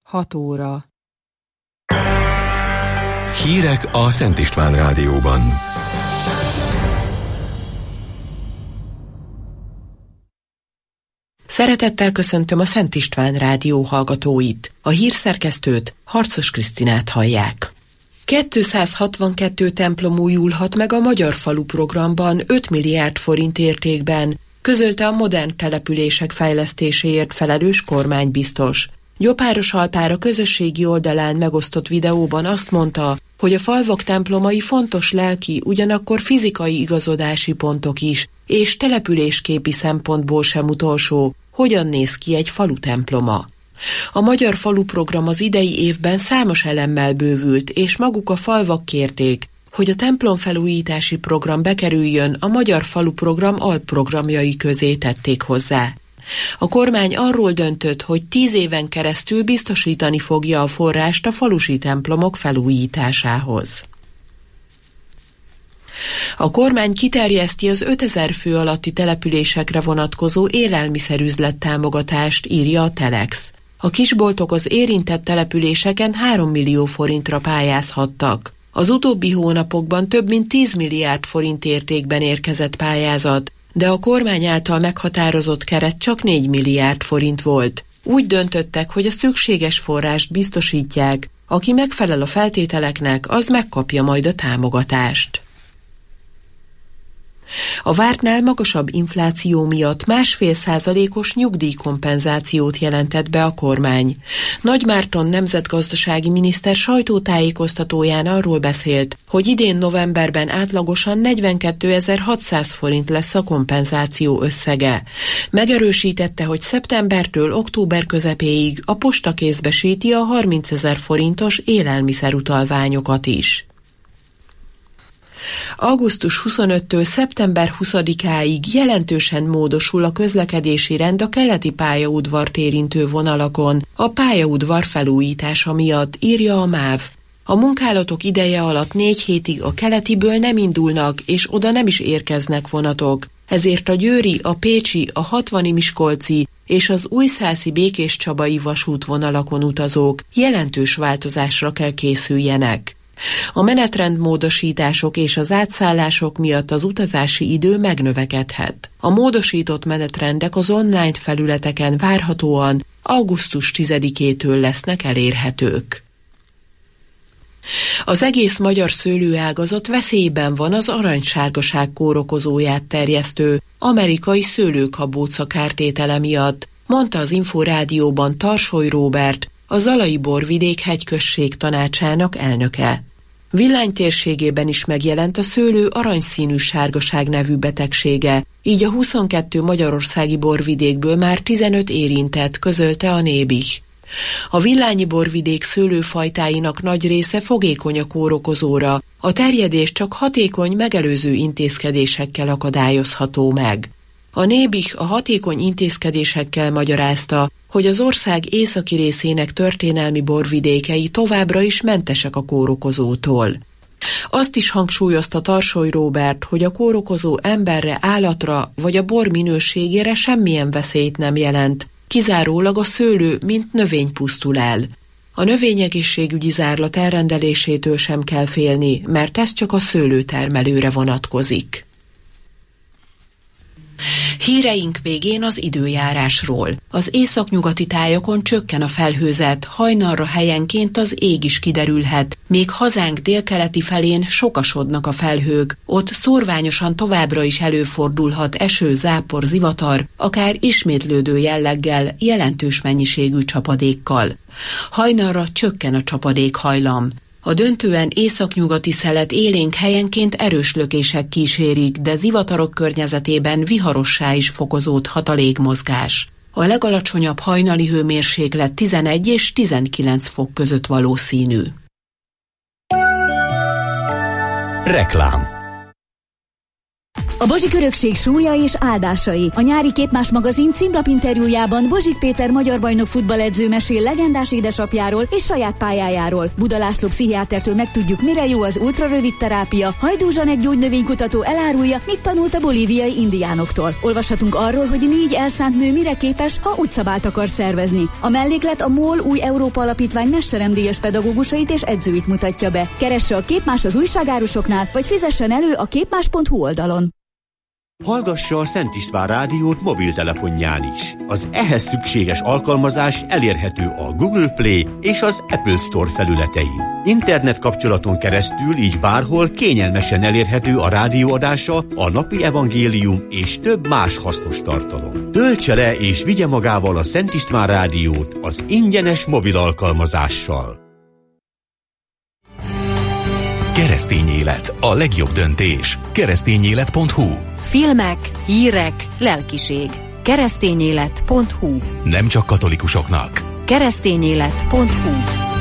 6 óra. Hírek a Szent István Rádióban. Szeretettel köszöntöm a Szent István Rádió hallgatóit. A hírszerkesztőt, Harcos Krisztinát hallják. 262 templom újulhat meg a Magyar Falu programban 5 milliárd forint értékben, közölte a modern települések fejlesztéséért felelős kormánybiztos. Gyopáros Alpár a közösségi oldalán megosztott videóban azt mondta, hogy a falvak templomai fontos lelki, ugyanakkor fizikai igazodási pontok is, és településképi szempontból sem utolsó, hogyan néz ki egy falu temploma. A Magyar Falu program az idei évben számos elemmel bővült, és maguk a falvak kérték, hogy a templomfelújítási program bekerüljön, a Magyar Falu program alprogramjai közé tették hozzá. A kormány arról döntött, hogy 10 éven keresztül biztosítani fogja a forrást a falusi templomok felújításához. A kormány kiterjeszti az 5000 fő alatti településekre vonatkozó élelmiszerüzlet támogatást, írja a Telex. A kisboltok az érintett településeken 3 millió forintra pályázhattak. Az utóbbi hónapokban több mint 10 milliárd forint értékben érkezett pályázat, de a kormány által meghatározott keret csak 4 milliárd forint volt. Úgy döntöttek, hogy a szükséges forrást biztosítják, aki megfelel a feltételeknek, az megkapja majd a támogatást. A vártnál magasabb infláció miatt 1,5%-os nyugdíjkompenzációt jelentett be a kormány. Nagy Márton nemzetgazdasági miniszter sajtótájékoztatóján arról beszélt, hogy idén novemberben átlagosan 42.600 forint lesz a kompenzáció összege. Megerősítette, hogy szeptembertől október közepéig a posta kézbesíti a 30.000 forintos élelmiszerutalványokat is. Augusztus 25-től szeptember 20-áig jelentősen módosul a közlekedési rend a keleti pályaudvart érintő vonalakon, a pályaudvar felújítása miatt, írja a MÁV. A munkálatok ideje alatt 4 hétig a keletiből nem indulnak, és oda nem is érkeznek vonatok, ezért a győri, a pécsi, a hatvani miskolci és az újszászi békéscsabai vasútvonalakon utazók jelentős változásra kell készüljenek. A menetrendmódosítások és az átszállások miatt az utazási idő megnövekedhet. A módosított menetrendek az online felületeken várhatóan augusztus 10-től lesznek elérhetők. Az egész magyar szőlőágazat veszélyben van az aranysárgaság kórokozóját terjesztő amerikai szőlőkabóca kártétele miatt, mondta az Inforádióban Tarsoly Róbert, a Zalai Borvidék hegyközség tanácsának elnöke. Villány térségében is megjelent a szőlő aranyszínű sárgaság nevű betegsége, így a 22 magyarországi borvidékből már 15 érintett, közölte a Nébih. A villányi borvidék szőlőfajtáinak nagy része fogékony a kórokozóra, a terjedés csak hatékony megelőző intézkedésekkel akadályozható meg. A Nébih a hatékony intézkedésekkel magyarázta, hogy az ország északi részének történelmi borvidékei továbbra is mentesek a kórokozótól. Azt is hangsúlyozta Tarsoly Róbert, hogy a kórokozó emberre, állatra vagy a bor minőségére semmilyen veszélyt nem jelent, kizárólag a szőlő, mint növény pusztul el. A növényegészségügyi zárlat elrendelésétől sem kell félni, mert ez csak a szőlőtermelőre vonatkozik. Híreink végén az időjárásról. Az északnyugati tájakon csökken a felhőzet, hajnalra helyenként az ég is kiderülhet, még hazánk délkeleti felén sokasodnak a felhők, ott szórványosan továbbra is előfordulhat eső, zápor, zivatar, akár ismétlődő jelleggel, jelentős mennyiségű csapadékkal. Hajnalra csökken a csapadékhajlam. A döntően északnyugati szelet élénk helyenként erős lökések kísérik, de zivatarok környezetében viharossá is fokozódhat a légmozgás. A legalacsonyabb hajnali hőmérséklet 11 és 19 fok között valószínű. Reklám. A Bozsik örökség súlya és áldásai. A nyári Képmás magazin címlapinterjújában Bozsik Péter magyar bajnok futballedző mesél legendás édesapjáról és saját pályájáról. Buda László pszichiátertől megtudjuk, mire jó az ultrarövid terápia. Hajdú Zsanett gyógynövénykutató elárulja, mit tanult a bolíviai indiánoktól. Olvashatunk arról, hogy 4 elszánt nő mire képes, ha utcabált akar szervezni. A melléklet a MOL új Európa Alapítvány mesteremdíjas pedagógusait és edzőit mutatja be. Keresse a Képmás az újságárusoknál, vagy fizessen elő a képmás.hu oldalon. Hallgassa a Szent István Rádiót mobiltelefonján is. Az ehhez szükséges alkalmazás elérhető a Google Play és az Apple Store felületein. Internet kapcsolaton keresztül így bárhol kényelmesen elérhető a rádióadása, a napi evangélium és több más hasznos tartalom. Töltse le és vigye magával a Szent István Rádiót az ingyenes mobil alkalmazással. Keresztény élet, a legjobb döntés. Keresztényélet.hu. Filmek, hírek, lelkiség. Keresztényélet.hu. Nem csak katolikusoknak. Keresztényélet.hu.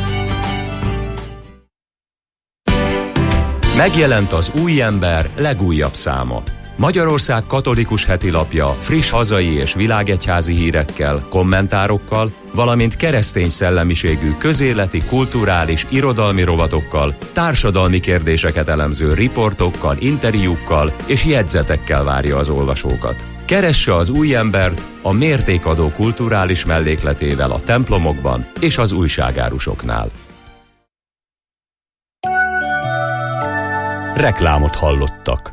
Megjelent az Új Ember legújabb száma. Magyarország katolikus hetilapja friss hazai és világegyházi hírekkel, kommentárokkal, valamint keresztény szellemiségű közéleti, kulturális, irodalmi rovatokkal, társadalmi kérdéseket elemző riportokkal, interjúkkal és jegyzetekkel várja az olvasókat. Keresse az Új Embert a mértékadó kulturális mellékletével a templomokban és az újságárusoknál. Reklámot hallottak.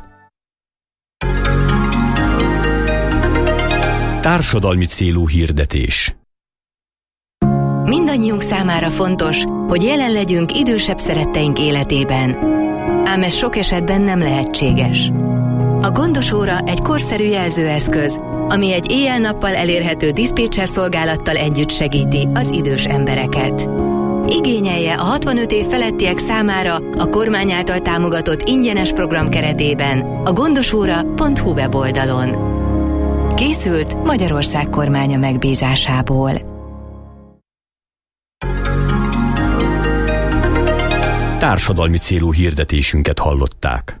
Társadalmi célú hirdetés. Mindannyiunk számára fontos, hogy jelen legyünk idősebb szeretteink életében. Ám ez sok esetben nem lehetséges. A Gondos óra egy korszerű jelzőeszköz, ami egy éjjel-nappal elérhető diszpécser szolgálattal együtt segíti az idős embereket. Igényelje a 65 év felettiek számára a kormány által támogatott ingyenes program keretében a gondosóra.hu weboldalon. Készült Magyarország kormánya megbízásából. Társadalmi célú hirdetésünket hallották.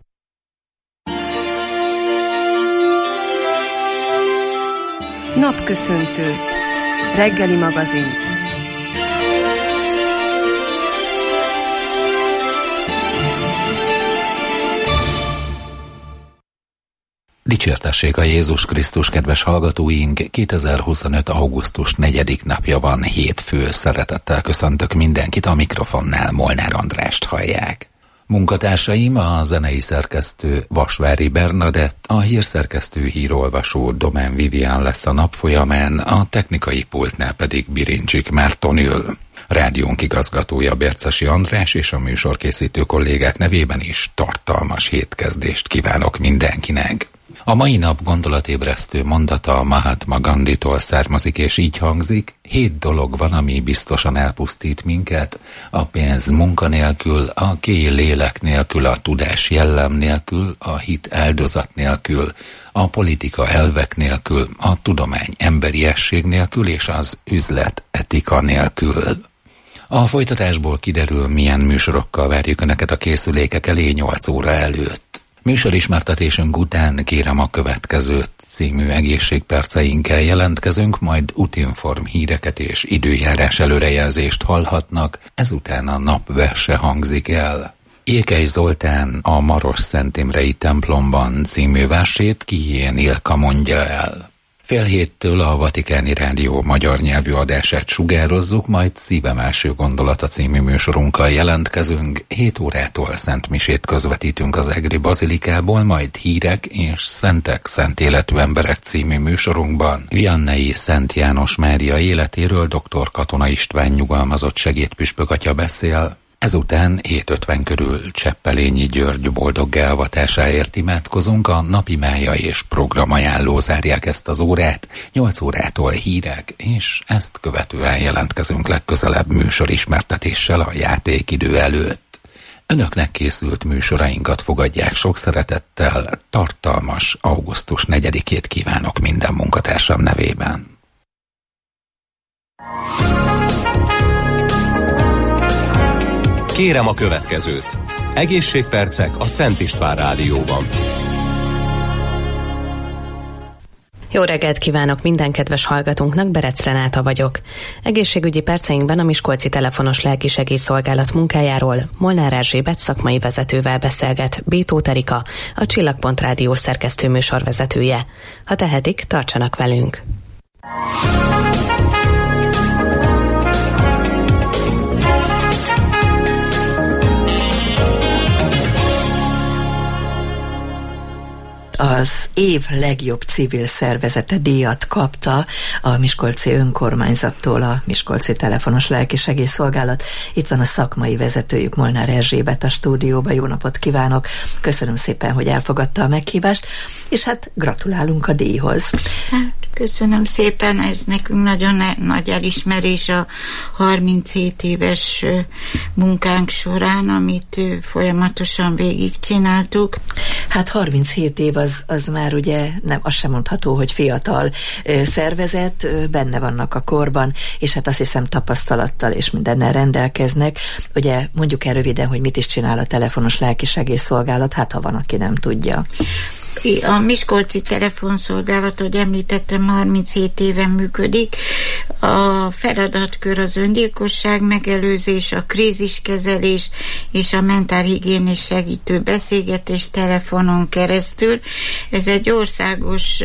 Napköszöntő. Reggeli magazin. Dicsértessék a Jézus Krisztus, kedves hallgatóink! 2025. augusztus 4. napja van, hétfő. Szeretettel köszöntök mindenkit, a mikrofonnál Molnár Andrást hallják. Munkatársaim, a zenei szerkesztő Vasvári Bernadett, a hírszerkesztő hírolvasó Domán Vivian lesz a nap folyamán, a technikai pultnál pedig Birincsik Márton ül. Rádiónk igazgatója Bércesi András és a műsorkészítő kollégák nevében is tartalmas hétkezdést kívánok mindenkinek. A mai nap gondolatébresztő mondata Mahatma Gandhitól származik, és így hangzik: 7 dolog van, ami biztosan elpusztít minket: a pénz munka nélkül, a kéj lélek nélkül, a tudás jellem nélkül, a hit áldozat nélkül, a politika elvek nélkül, a tudomány emberiesség nélkül, és az üzlet etika nélkül. A folytatásból kiderül, milyen műsorokkal várjuk Önöket a készülékek elé 8 óra előtt. Műsorismertetésünk után Kérem a következőt című egészségperceinkkel jelentkezünk, majd útinform híreket és időjárás előrejelzést hallhatnak, ezután a napverse hangzik el. Ékely Zoltán a Marosszent-Imrei templomban című versét Kijén Ilka mondja el. 6:30 a Vatikáni Rádió magyar nyelvű adását sugározzuk, majd Szívem első gondolata című műsorunkkal jelentkezünk. 7 órától szentmisét közvetítünk az Egri Bazilikából, majd hírek és Szentek szent életű emberek című műsorunkban Viannei Szent János Mária életéről dr. Katona István nyugalmazott segédpüspök atya beszél. Ezután 7:50 körül Cseppelényi György boldog elvatásáért imádkozunk, a napi mája és programajánló zárják ezt az órát, 8 órától hírek, és ezt követően jelentkezünk legközelebb műsorismertetéssel a játékidő előtt. Önöknek készült műsorainkat fogadják sok szeretettel, tartalmas augusztus 4-ét kívánok minden munkatársam nevében. Kérem a következőt. Egészségpercek a Szent István Rádióban. Jó reggelt kívánok minden kedves hallgatónknak, Berec Renáta vagyok. Egészségügyi perceinkben a Miskolci Telefonos Lelkisegélyszolgálat munkájáról Molnár Erzsébet szakmai vezetővel beszélget B. Tóth Erika, a Csillagpont Rádió szerkesztő műsorvezetője. Ha tehetik, tartsanak velünk! Az év legjobb civil szervezete díjat kapta a Miskolci önkormányzattól a Miskolci Telefonos Lelkisegélyszolgálat. Itt van a szakmai vezetőjük, Molnár Erzsébet a stúdióban. Jó napot kívánok! Köszönöm szépen, hogy elfogadta a meghívást, és hát gratulálunk a díjhoz. Köszönöm szépen, ez nekünk nagyon nagy elismerés a 37 éves munkánk során, amit folyamatosan végigcsináltuk. Hát 37 év az már ugye nem, azt sem mondható, hogy fiatal szervezet, benne vannak a korban, és hát azt hiszem tapasztalattal és mindennel rendelkeznek. Ugye mondjuk el röviden, hogy mit is csinál a Telefonos Lelkisegélyszolgálat, hát ha van, aki nem tudja. A Miskolci Telefonszolgálat, ahogy említettem, 37 éven működik. A feladatkör az öngyilkosság megelőzés, a kríziskezelés és a mentálhigiénés segítő beszélgetés telefonon keresztül. Ez egy országos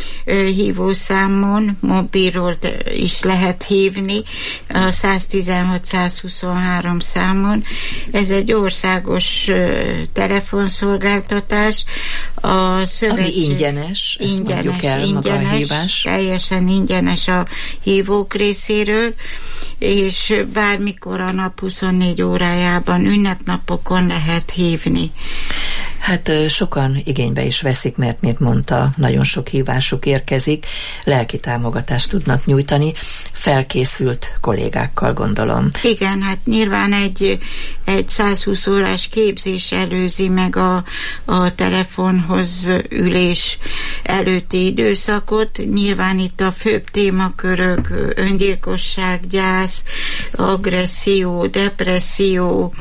hívószámon, mobilról is lehet hívni, a 116-123 számon. Ez egy országos telefonszolgáltatás. A ami ingyenes, mondjuk el, maga a hívás. Teljesen ingyenes a hívók részéről, és bármikor a nap 24 órájában, ünnepnapokon lehet hívni. Hát sokan igénybe is veszik, mert mint mondta, nagyon sok hívásuk érkezik, lelki támogatást tudnak nyújtani, felkészült kollégákkal, gondolom. Igen, hát nyilván egy 120 órás képzés előzi meg a telefonhoz ülés előtti időszakot. Nyilván itt a főbb témakörök öngyilkosság, gyász, agresszió, depresszió,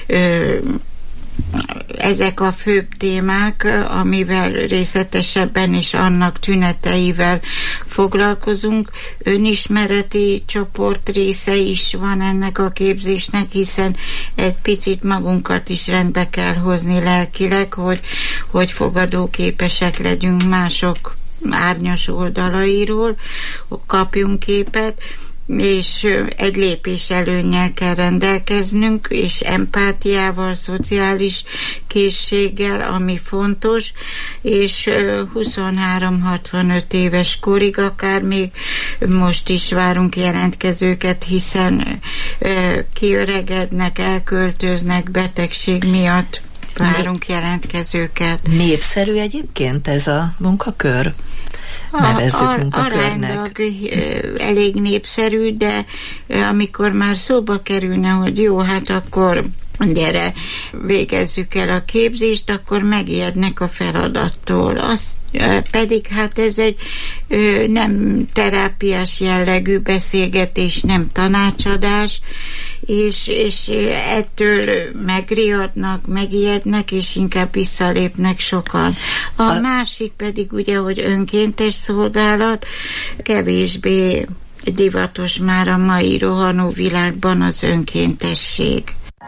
ezek a főbb témák, amivel részletesebben és annak tüneteivel foglalkozunk. Önismereti csoport része is van ennek a képzésnek, hiszen egy picit magunkat is rendbe kell hozni lelkileg, hogy fogadóképesek legyünk mások árnyas oldalairól, kapjunk képet, és egy lépés előnnyel kell rendelkeznünk, és empátiával, szociális készséggel, ami fontos, és 23-65 éves korig, akár még most is várunk jelentkezőket, hiszen kiöregednek, elköltöznek betegség miatt. Várunk jelentkezőket. Népszerű egyébként ez a munkakör? Nevezzük munkakörnek. Aránylag elég népszerű, de amikor már szóba kerülne, hogy jó, hát akkor gyere, végezzük el a képzést, akkor megijednek a feladattól. Pedig hát ez egy nem terápiás jellegű beszélgetés, nem tanácsadás, és ettől megriadnak, megijednek, és inkább visszalépnek sokan. A másik pedig ugye, hogy önkéntes szolgálat, kevésbé divatos már a mai rohanó világban az önkéntesség.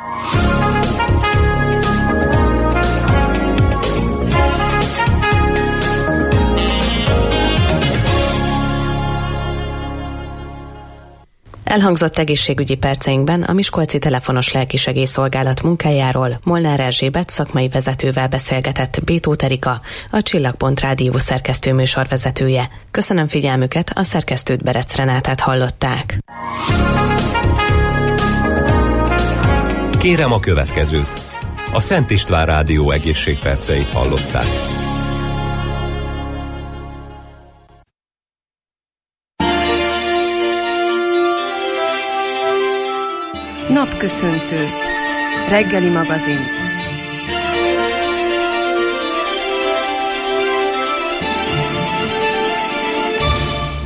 Elhangzott egészségügyi perceinkben a Miskolci Telefonos Lelkisegélyszolgálat munkájáról Molnár Erzsébet szakmai vezetővel beszélgetett B. Tóth Erika, a Csillagpont Rádió szerkesztő műsorvezetője. Köszönöm figyelmüket, a szerkesztőt, Berec Renátát hallották. Kérem a következőt. A Szent István Rádió egészségperceit hallották. Napköszöntő. Reggeli magazin.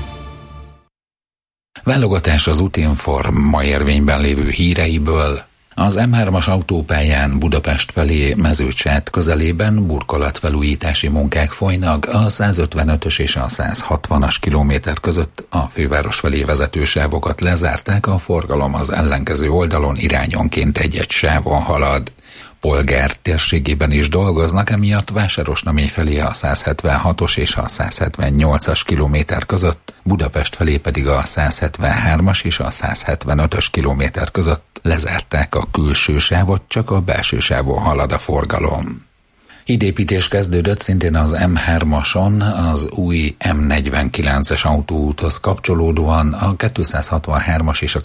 Válogatás az Utinform ma érvényben lévő híreiből Az M3-as autópályán Budapest felé Mezőcsát közelében burkolatfelújítási munkák folynak, a 155-ös és a 160-as kilométer között a főváros felé vezető sávokat lezárták, a forgalom az ellenkező oldalon irányonként egy-egy sávon halad. Polgár térségében is dolgoznak, emiatt Vásárosnamény felé a 176-os és a 178-as kilométer között, Budapest felé pedig a 173-as és a 175-ös kilométer között lezárták a külső sávot, csak a belső sávon halad a forgalom. Hídépítés kezdődött szintén az M3-ason, az új M49-es autóúthoz kapcsolódóan a 263-as és a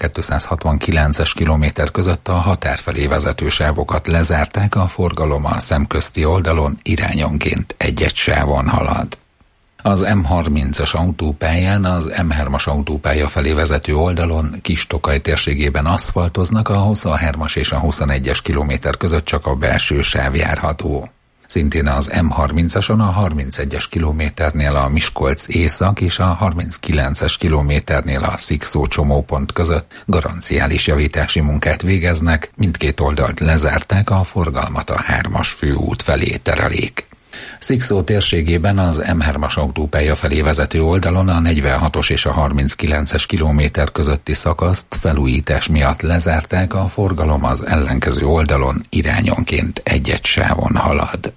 269-es kilométer között a határ felé vezető sávokat lezárták, a forgalom a szemközti oldalon irányonként egy-egy sávon halad. Az M30-as autópályán az M3-as autópálya felé vezető oldalon Kis-Tokaj térségében aszfaltoznak, a 23-as és a 21-es kilométer között csak a belső sáv járható. Szintén az M30-ason a 31-es kilométernél a Miskolc észak és a 39-es kilométernél a Szikszó csomópont között garanciális javítási munkát végeznek, mindkét oldalt lezárták, a forgalmat a 3-as főút felé terelik. Szikszó térségében az M3-as autópálya felé vezető oldalon a 46-os és a 39-es kilométer közötti szakaszt felújítás miatt lezárták, a forgalom az ellenkező oldalon irányonként egy-egy sávon halad.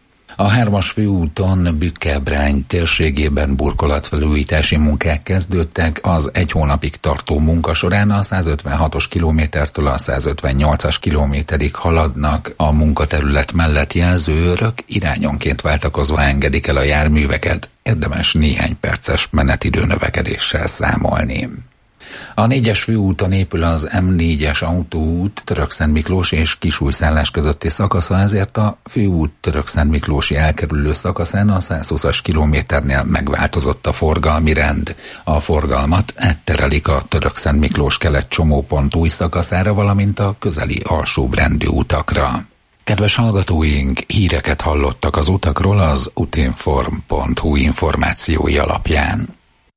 A 3-as főúton Bükk-Ebrány térségében burkolatfelújítási munkák kezdődtek, az egy hónapig tartó munka során a 156-os kilométertől a 158-as kilométerig haladnak, a munkaterület mellett jelzőőrök irányonként váltakozva engedik el a járműveket, érdemes néhány perces menetidő növekedéssel számolni. A 4-es főúton épül az M4-es autóút Törökszentmiklós és Kisújszállás közötti szakasza, ezért a főút Törökszentmiklósi elkerülő szakaszán a 120-as kilométernél megváltozott a forgalmi rend. A forgalmat átterelik a Törökszentmiklós kelet csomópont új szakaszára, valamint a közeli alsóbrendű utakra. Kedves hallgatóink, híreket hallottak az utakról az utinform.hu információi alapján.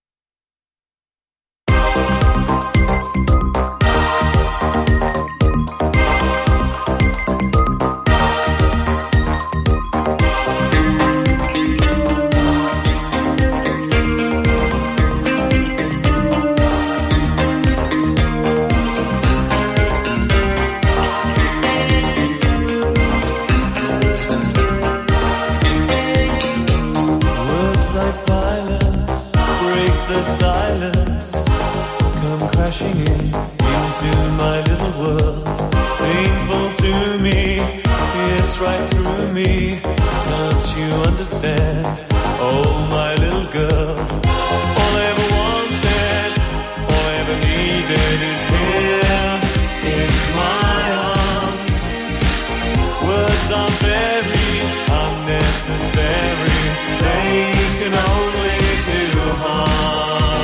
Right through me, don't you understand? Oh, my little girl, all I ever wanted, all I ever needed is here in my arms. Words are very unnecessary, they can only do harm.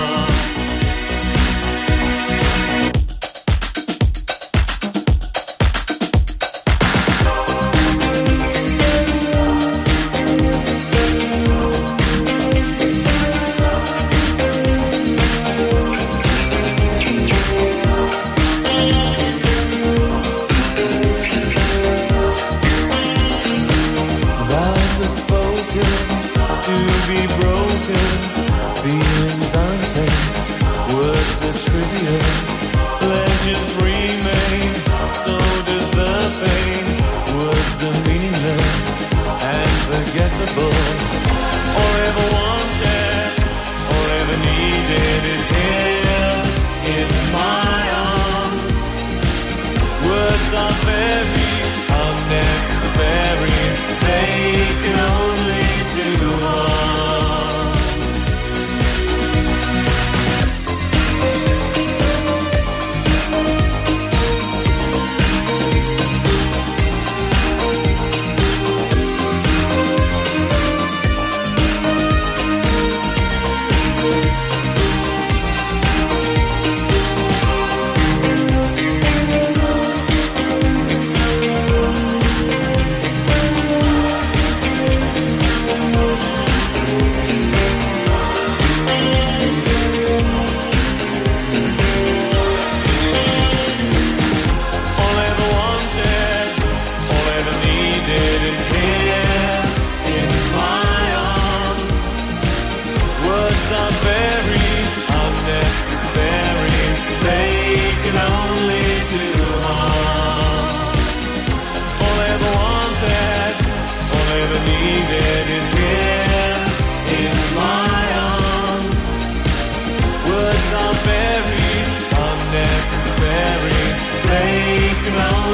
Pleasures remain, so does the pain. Words are meaningless and forgettable. All I ever wanted, all I ever needed is here in my arms. Words are very unnecessary, they can only do harm.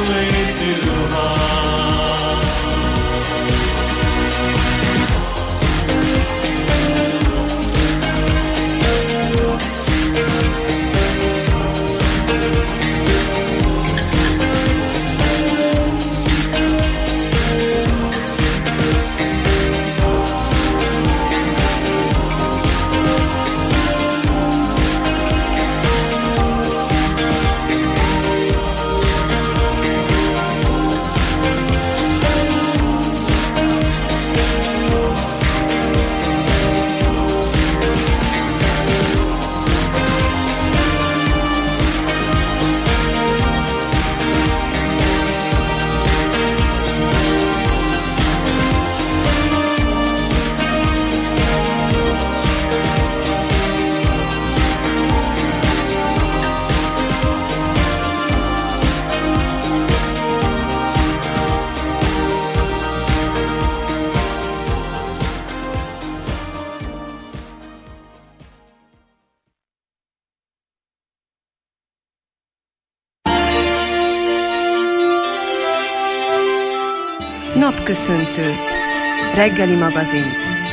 way too hard. Napköszöntő. Reggeli magazin.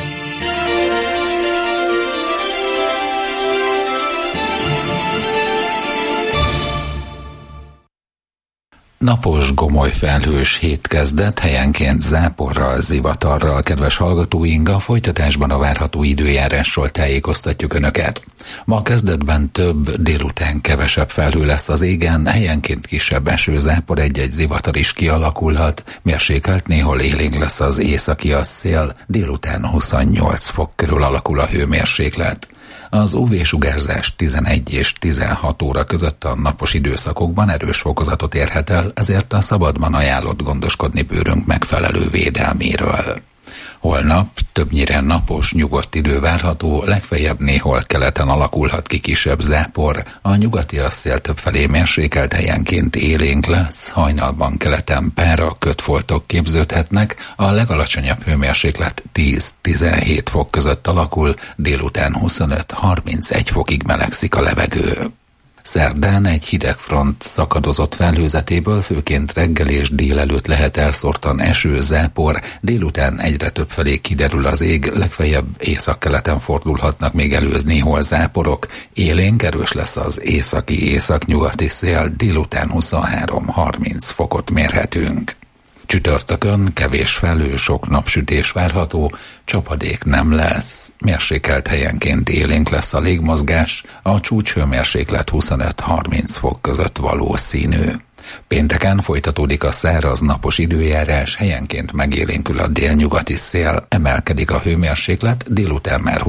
Napos, gomoly felhős hét kezdett, helyenként záporral, zivatarral, kedves hallgatóink, a folytatásban a várható időjárásról tájékoztatjuk Önöket. Ma kezdetben több, délután kevesebb felhő lesz az égen, helyenként kisebb esőzápor, egy-egy zivatar is kialakulhat, mérsékelt, néhol élénk lesz az északi szél, délután 28 fok körül alakul a hőmérséklet. Az UV-sugárzás 11 és 16 óra között a napos időszakokban erős fokozatot érhet el, ezért a szabadban ajánlott gondoskodni bőrünk megfelelő védelméről. Holnap többnyire napos, nyugodt idő várható, legfeljebb néhol keleten alakulhat ki kisebb zápor, a nyugati szél többfelé mérsékelt, helyenként élénk lesz, hajnalban keleten pára, kötfoltok képződhetnek, a legalacsonyabb hőmérséklet 10-17 fok között alakul, délután 25-31 fokig melegszik a levegő. Szerdán egy hidegfront szakadozott felhőzetéből főként reggel és délelőtt lehet elszórtan eső, zápor, délután egyre többfelé kiderül az ég, legfeljebb északkeleten fordulhatnak még elő néhol záporok, élénk erős lesz az északi-északnyugati szél, délután 23-30 fokot mérhetünk. Csütörtökön kevés felhő, sok napsütés várható, csapadék nem lesz, mérsékelt helyenként élénk lesz a légmozgás, a csúcshőmérséklet 25-30 fok között valószínű. Pénteken folytatódik a száraz napos időjárás, helyenként megélénkül a délnyugati szél, emelkedik a hőmérséklet, délután már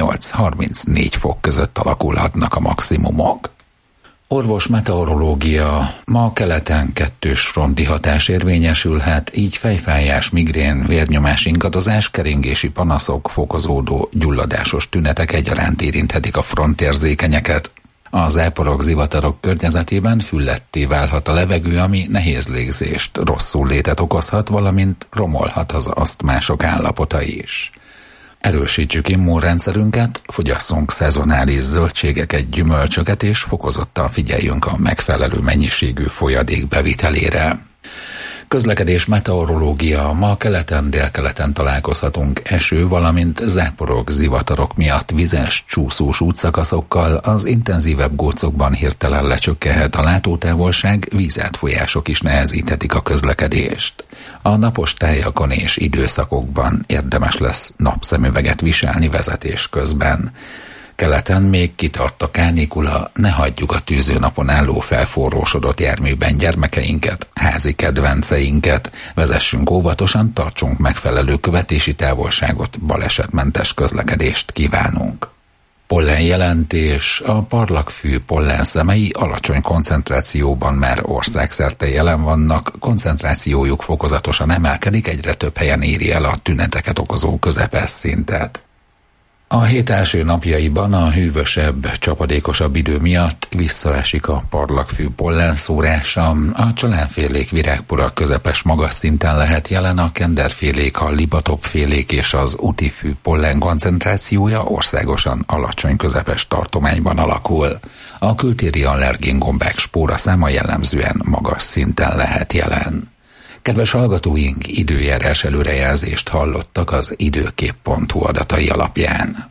28-34 fok között alakulhatnak a maximumok. Orvos meteorológia. Ma keleten kettős fronti hatás érvényesülhet, így fejfájás, migrén, vérnyomás ingadozás, keringési panaszok, fokozódó, gyulladásos tünetek egyaránt érinthetik a frontérzékenyeket. A záporok, zivatarok környezetében fülletté válhat a levegő, ami nehéz légzést, rosszul létet okozhat, valamint romolhat az asztmások állapota is. Erősítsük immunrendszerünket, fogyasszunk szezonális zöldségeket, gyümölcsöket, és fokozottan figyeljünk a megfelelő mennyiségű folyadék bevitelére. Közlekedés, meteorológia. Ma keleten, délkeleten találkozhatunk eső, valamint záporok, zivatarok miatt vizes, csúszós útszakaszokkal, az intenzívebb gócokban hirtelen lecsökkenhet a látótávolság, vízátfolyások is nehezíthetik a közlekedést. A napos tájakon és időszakokban érdemes lesz napszemüveget viselni vezetés közben. Keleten még kitart a kánikula, ne hagyjuk a tűzőnapon álló felforrósodott járműben gyermekeinket, házi kedvenceinket, vezessünk óvatosan, tartsunk megfelelő követési távolságot, balesetmentes közlekedést kívánunk. Pollenjelentés. A parlagfű pollenszemei alacsony koncentrációban már országszerte jelen vannak, koncentrációjuk fokozatosan emelkedik, egyre több helyen éri el a tüneteket okozó közepes szintet. A hét első napjaiban a hűvösebb, csapadékosabb idő miatt visszaesik a parlagfű pollenszórása, a csalánfélék, virágpora közepes magas szinten lehet jelen, a kenderfélék, a libatopfélék és az utifű pollen koncentrációja országosan alacsony közepes tartományban alakul. A kültéri allergéngombák spóraszáma jellemzően magas szinten lehet jelen. Kedves hallgatóink, időjárás előrejelzést hallottak az időkép.hu adatai alapján.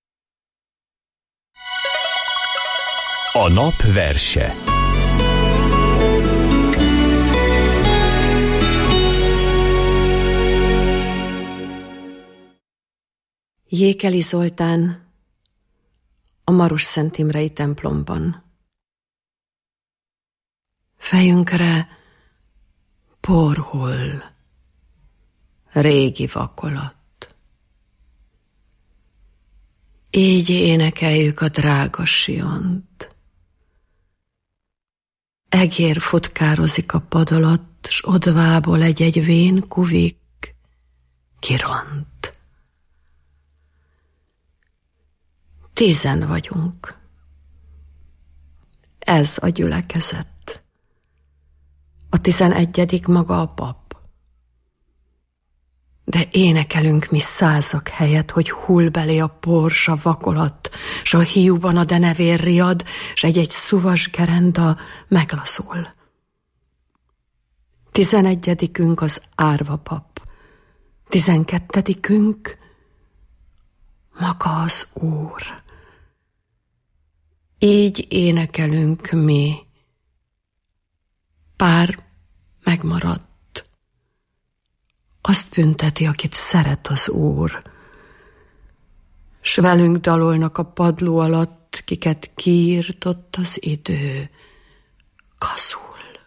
A nap verse. Jékeli Zoltán a Marosszent Imrei templomban. Fejünkre porhull, régi vakolat. Így énekeljük a drága Siont. Egér futkározik a pad alatt, s odvából egy-egy vén kuvik kiront. 10 vagyunk. Ez a gyülekezet. A 11. maga a pap. De énekelünk mi 100 helyett, hogy hull belé a por, s a vakolat, s a hiúban a denevér riad, s egy-egy szuvas gerenda meglaszul. 11. az árva pap. 12. maga az Úr. Így énekelünk mi. Pár megmaradt. Azt bünteti, akit szeret az Úr. S velünk dalolnak a padló alatt, kiket kiírtott az idő. Kazul.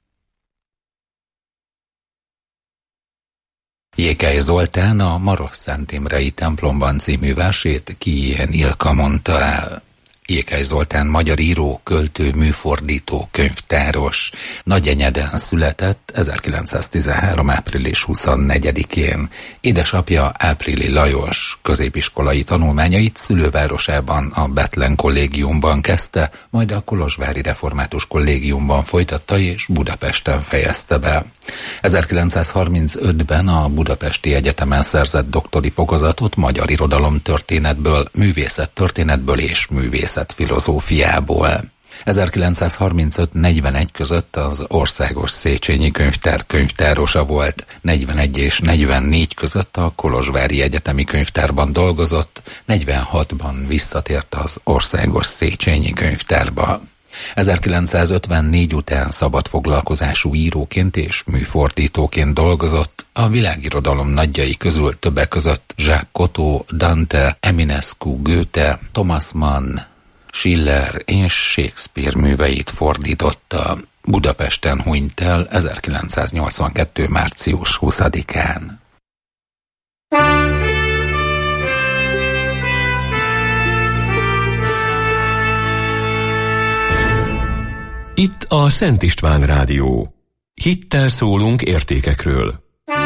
Jékely Zoltán a Marosszent Imrei templomban című versét Kijén Ilka mondta el. Jékely Zoltán magyar író, költő, műfordító, könyvtáros. Nagyenyeden született 1913. április 24-én. Édesapja Áprili Lajos középiskolai tanulmányait szülővárosában, a Bethlen kollégiumban kezdte, majd a kolozsvári református kollégiumban folytatta és Budapesten fejezte be. 1935-ben a Budapesti Egyetemen szerzett doktori fokozatot magyar irodalomtörténetből, művészettörténetből és művészetfilozófiából. 1935-41 között az Országos Széchenyi Könyvtár könyvtárosa volt, 41 és 44 között a Kolozsvári Egyetemi Könyvtárban dolgozott, 46-ban visszatért az Országos Széchenyi Könyvtárba. 1954 után szabadfoglalkozású íróként és műfordítóként dolgozott, a világirodalom nagyjai közül többek között Jacques Cocteau, Dante, Eminescu, Goethe, Thomas Mann, Schiller és Shakespeare műveit fordította. Budapesten hunyt el 1982. március 20-án. Itt a Szent István Rádió. Hittel szólunk értékekről.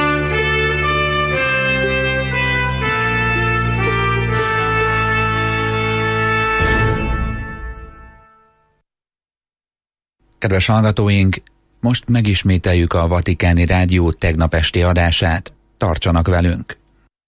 Kedves hallgatóink, most megismételjük a Vatikáni Rádió tegnap esti adását. Tartsanak velünk!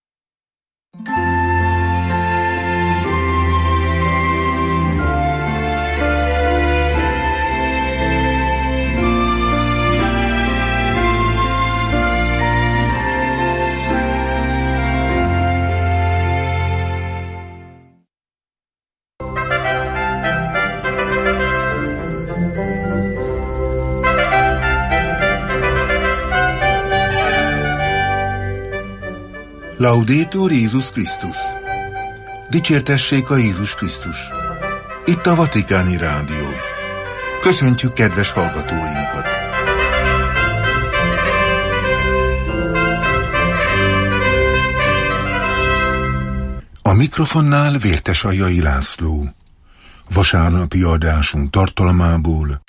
Laudetur Jézus Krisztus! Dicsértessék a Jézus Krisztus! Itt a Vatikáni Rádió. Köszöntjük kedves hallgatóinkat! A mikrofonnál Vértesaljai László. Vasárnapi adásunk tartalmából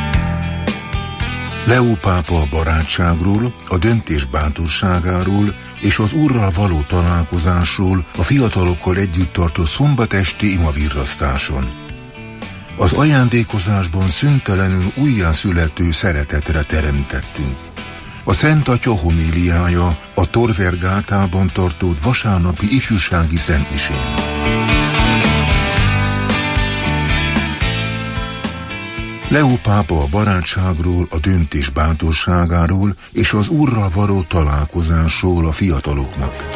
Leó pápa a barátságról, a döntés bátorságáról, és az Úrral való találkozásról a fiatalokkal együtt tartott szombatesti imavirrasztáson. Az ajándékozásban szüntelenül újjászülető szeretetre teremtettünk. A Szent Atya homíliája a Torvergátában tartott vasárnapi ifjúsági szentmisén. Leó pápa a barátságról, a döntés bátorságáról és az Úrral való találkozásról a fiataloknak.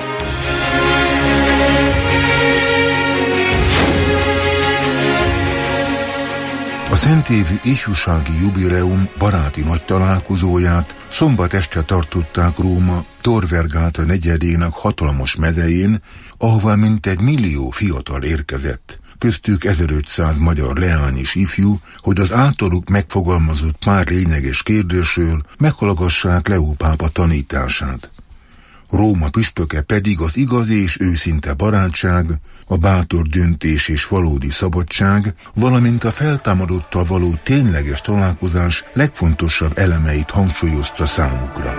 A szentévi ifjúsági jubileum baráti nagy találkozóját szombat este tartották Róma Tor Vergata negyedének hatalmas mezején, ahová mintegy millió fiatal érkezett, köztük 1500 magyar leány és ifjú, hogy az általuk megfogalmazott pár lényeges kérdésről meghallgassák Leó pápa tanítását. Róma püspöke pedig az igazi és őszinte barátság, a bátor döntés és valódi szabadság, valamint a feltámadottal való tényleges találkozás legfontosabb elemeit hangsúlyozta számukra.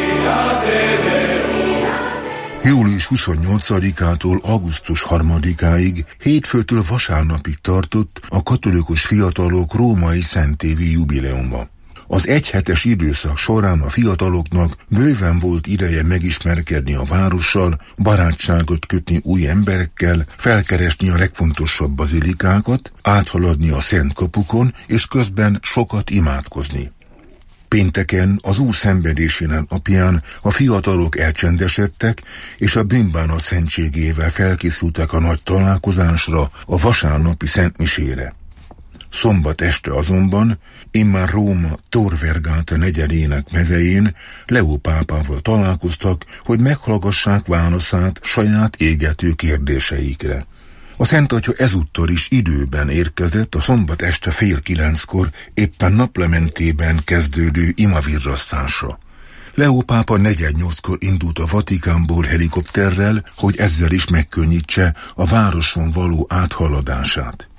Július 28-ától augusztus 3-áig, hétfőtől vasárnapig tartott a katolikus fiatalok római szentévi jubileuma. Az egyhetes időszak során a fiataloknak bőven volt ideje megismerkedni a várossal, barátságot kötni új emberekkel, felkeresni a legfontosabb bazilikákat, áthaladni a szent kapukon, és közben sokat imádkozni. Pénteken, az Úr szenvedésének napján a fiatalok elcsendesedtek, és a bűnbánat szentségével felkészültek a nagy találkozásra, a vasárnapi szentmisére. Szombat este azonban immár Róma Tor Vergata negyedének mezején Leó pápával találkoztak, hogy meghallgassák válaszát saját égető kérdéseikre. A Szent Atya ezúttal is időben érkezett a szombat este 8:30 éppen naplementében kezdődő imavirrasztásra. Leó pápa 7:45 indult a Vatikánból helikopterrel, hogy ezzel is megkönnyítse a városon való áthaladását.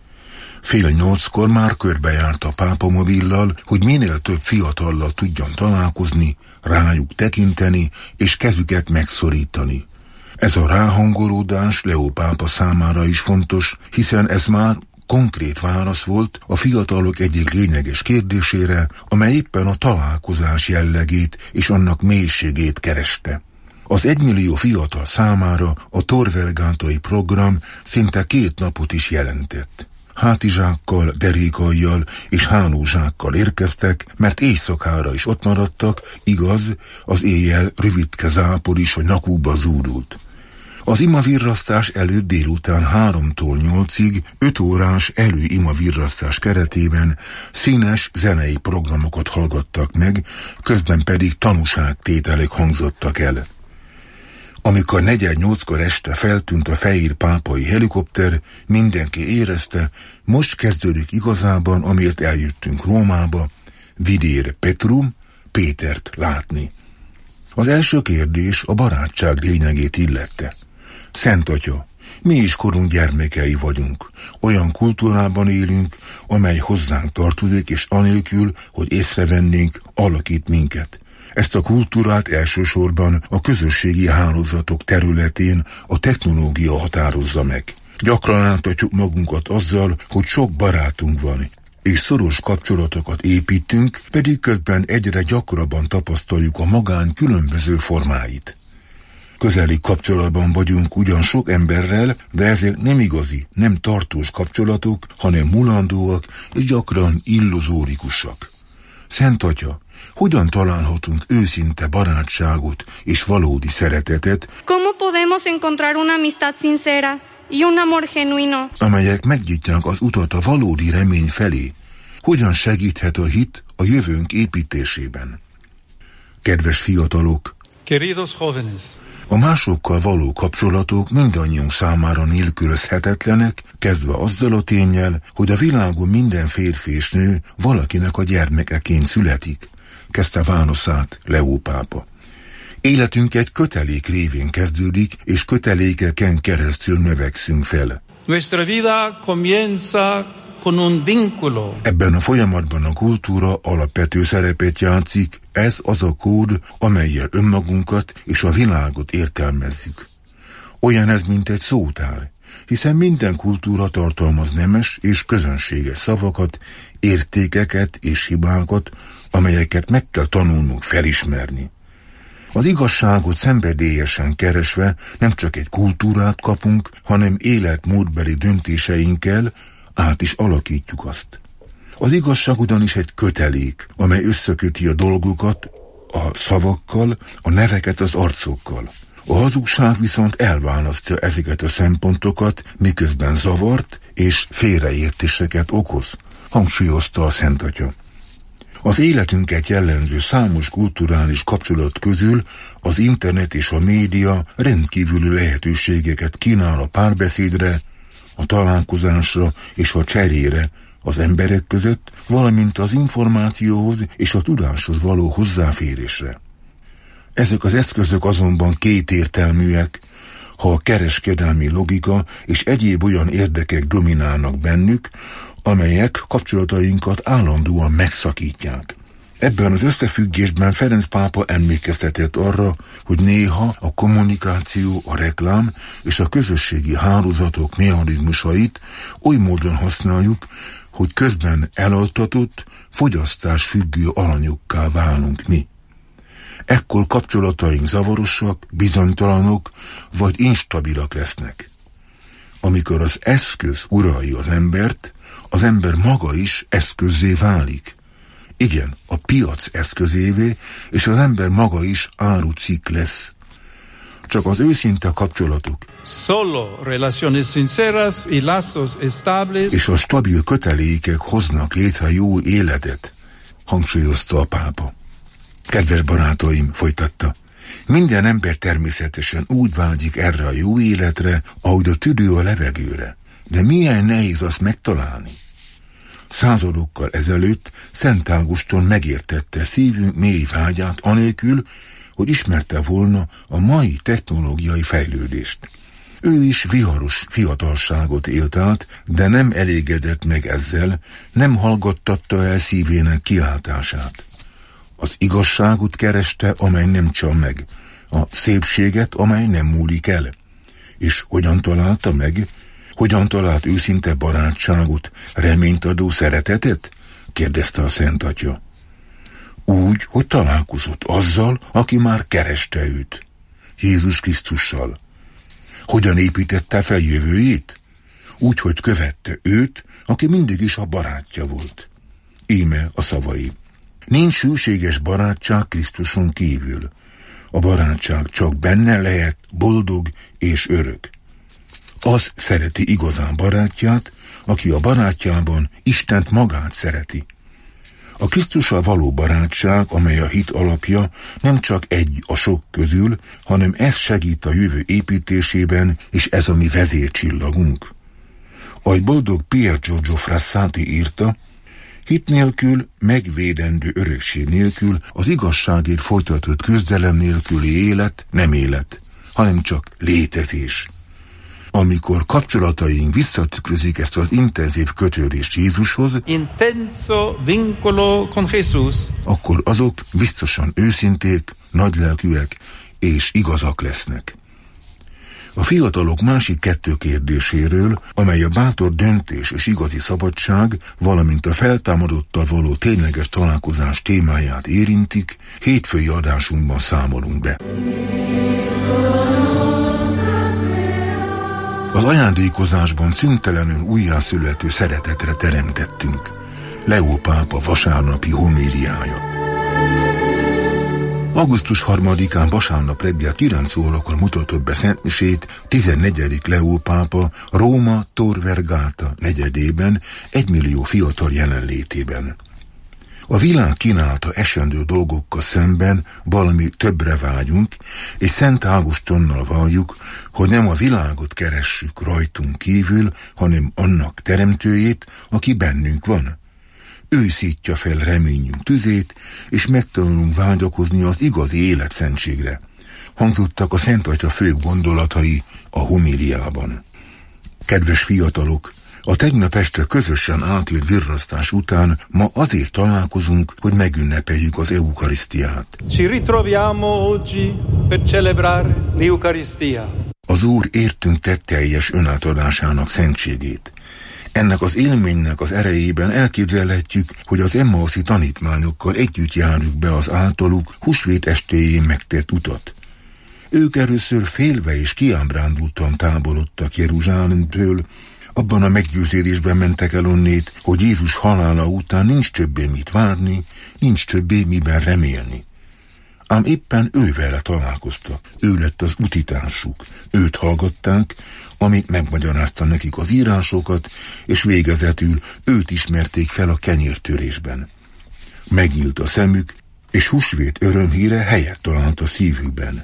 7:30 már körbejárt a pápa mobillal, hogy minél több fiatallal tudjon találkozni, rájuk tekinteni és kezüket megszorítani. Ez a ráhangolódás Leó pápa számára is fontos, hiszen ez már konkrét válasz volt a fiatalok egyik lényeges kérdésére, amely éppen a találkozás jellegét és annak mélységét kereste. Az 1 millió fiatal számára a Tor Vergatai program szinte 2 napot is jelentett. Hátizsákkal, derékajjal és hálózsákkal érkeztek, mert éjszakára is ott maradtak, igaz, az éjjel rövidke zápor is a nyakukba zúdult. Az imavirrasztás előtt délután 3-tól 8-ig 5 órás előimavirrasztás keretében színes zenei programokat hallgattak meg, közben pedig tanúságtételek hangzottak el. Amikor 4:08 este feltűnt a fehér pápai helikopter, mindenki érezte, most kezdődik igazában, amiért eljöttünk Rómába, vidére Petrum, Pétert látni. Az első kérdés a barátság lényegét illette. Szent Atya, mi is korunk gyermekei vagyunk. Olyan kultúrában élünk, amely hozzánk tartozik, és anélkül, hogy észrevennénk, alakít minket. Ezt a kultúrát elsősorban a közösségi hálózatok területén a technológia határozza meg. Gyakran láthatjuk magunkat azzal, hogy sok barátunk van, és szoros kapcsolatokat építünk, pedig közben egyre gyakrabban tapasztaljuk a magány különböző formáit. Közeli kapcsolatban vagyunk ugyan sok emberrel, de ezek nem igazi, nem tartós kapcsolatok, hanem mulandóak és gyakran illuzórikusak. Szent Atya, hogyan találhatunk őszinte barátságot és valódi szeretetet, ¿Cómo podemos encontrar una amistad sincera y un amor genuino, amelyek megnyitják az utat a valódi remény felé? Hogyan segíthet a hit a jövőnk építésében? Kedves fiatalok! Queridos jóvenes! A másokkal való kapcsolatok mindannyiunk számára nélkülözhetetlenek, kezdve azzal a ténnyel, hogy a világon minden férfi és nő valakinek a gyermekeként születik, kezdte válaszát Leó pápa. Életünk egy kötelék révén kezdődik, és kötelékeken keresztül növekszünk fel. Nuestra vida comienza con un vínculo. Ebben a folyamatban a kultúra alapvető szerepet játszik, ez az a kód, amellyel önmagunkat és a világot értelmezzük. Olyan ez, mint egy szótár, hiszen minden kultúra tartalmaz nemes és közönséges szavakat, értékeket és hibákat, amelyeket meg kell tanulnunk felismerni. Az igazságot szenvedélyesen keresve nem csak egy kultúrát kapunk, hanem életmódbeli döntéseinkkel át is alakítjuk azt. Az igazság ugyanis egy kötelék, amely összeköti a dolgokat a szavakkal, a neveket az arcokkal. A hazugság viszont elválasztja ezeket a szempontokat, miközben zavart és félreértéseket okoz, hangsúlyozta a Szent Atya. Az életünket jellemző számos kulturális kapcsolat közül az internet és a média rendkívüli lehetőségeket kínál a párbeszédre, a találkozásra és a cserére az emberek között, valamint az információhoz és a tudáshoz való hozzáférésre. Ezek az eszközök azonban kétértelműek, ha a kereskedelmi logika és egyéb olyan érdekek dominálnak bennük, amelyek kapcsolatainkat állandóan megszakítják. Ebben az összefüggésben Ferenc pápa emlékeztetett arra, hogy néha a kommunikáció, a reklám és a közösségi hálózatok mechanizmusait oly módon használjuk, hogy közben elaltatott, fogyasztásfüggő alanyokká válunk mi. Ekkor kapcsolataink zavarosak, bizonytalanok vagy instabilak lesznek. Amikor az eszköz uralja az embert, az ember maga is eszközzé válik. Igen, a piac eszközévé, és az ember maga is árucikk lesz. Csak az őszinte kapcsolatok és a stabil kötelékek hoznak létre jó életet, hangsúlyozta a pápa. Kedves barátaim, folytatta, minden ember természetesen úgy vágyik erre a jó életre, ahogy a tüdő a levegőre. De milyen nehéz azt megtalálni. Századokkal ezelőtt Szent Ágoston megértette szívünk mély vágyát anélkül, hogy ismerte volna a mai technológiai fejlődést. Ő is viharos fiatalságot élt át, de nem elégedett meg ezzel, nem hallgattatta el szívének kiáltását. Az igazságot kereste, amely nem csal meg, a szépséget, amely nem múlik el. És hogyan találta meg? Hogyan talált őszinte barátságot, reményt adó szeretetet? Kérdezte a Szent Atya. Úgy, hogy találkozott azzal, aki már kereste őt. Jézus Krisztussal. Hogyan építette fel jövőjét? Úgy, hogy követte őt, aki mindig is a barátja volt. Íme a szavai. Nincs hűséges barátság Krisztuson kívül. A barátság csak benne lehet, boldog és örök. Az szereti igazán barátját, aki a barátjában Istent magát szereti. A Krisztussal való barátság, amely a hit alapja, nem csak egy a sok közül, hanem ez segít a jövő építésében, és ez a mi vezércsillagunk. Ahogy boldog Pier Giorgio Frassati írta, hit nélkül, megvédendő örökség nélkül, az igazságért folytatott küzdelem nélküli élet nem élet, hanem csak létezés. Amikor kapcsolataink visszatükrözik ezt az intenzív kötődést Jézushoz, akkor azok biztosan őszinték, nagylelkűek és igazak lesznek. A fiatalok másik kettő kérdéséről, amely a bátor döntés és igazi szabadság, valamint a feltámadottal való tényleges találkozás témáját érintik, hétfői adásunkban számolunk be. Az ajándékozásban szüntelenül újjászülető szeretetre teremtettünk. Leó pápa vasárnapi homéliája. Augusztus 3-án vasárnap reggel 9 órakor mutatott be szentmisét 14. Leó pápa Róma Tor Vergata negyedében 1 millió fiatal jelenlétében. A világ kínálta esendő dolgokkal szemben valami többre vágyunk, és Szent Ágostonnal valljuk, hogy nem a világot keressük rajtunk kívül, hanem annak teremtőjét, aki bennünk van. Ő szítja fel reményünk tüzét, és megtanulunk vágyakozni az igazi életszentségre. Hangzottak a Szent Atya főbb gondolatai a homéliában. Kedves fiatalok, A tegnap este közösen átélt virrasztás után ma azért találkozunk, hogy megünnepeljük az eukarisztiát. Ci ritroviamo oggi per celebrare l'Eucaristia. Az Úr értünk tett teljes önátadásának szentségét. Ennek az élménynek az erejében elképzelhetjük, hogy az emmauszi tanítványokkal együtt járjuk be az általuk húsvét estéjén megtett utat. Ők először félve és kiábrándultan távolodtak Jeruzsálemtől, abban a meggyőződésben mentek el onnét, hogy Jézus halála után nincs többé mit várni, nincs többé miben remélni. Ám éppen ővele találkoztak, ő lett az utitársuk, őt hallgatták, amit megmagyarázta nekik az írásokat, és végezetül őt ismerték fel a kenyértörésben. Megnyílt a szemük, és húsvét örömhíre helyet talált a szívükben.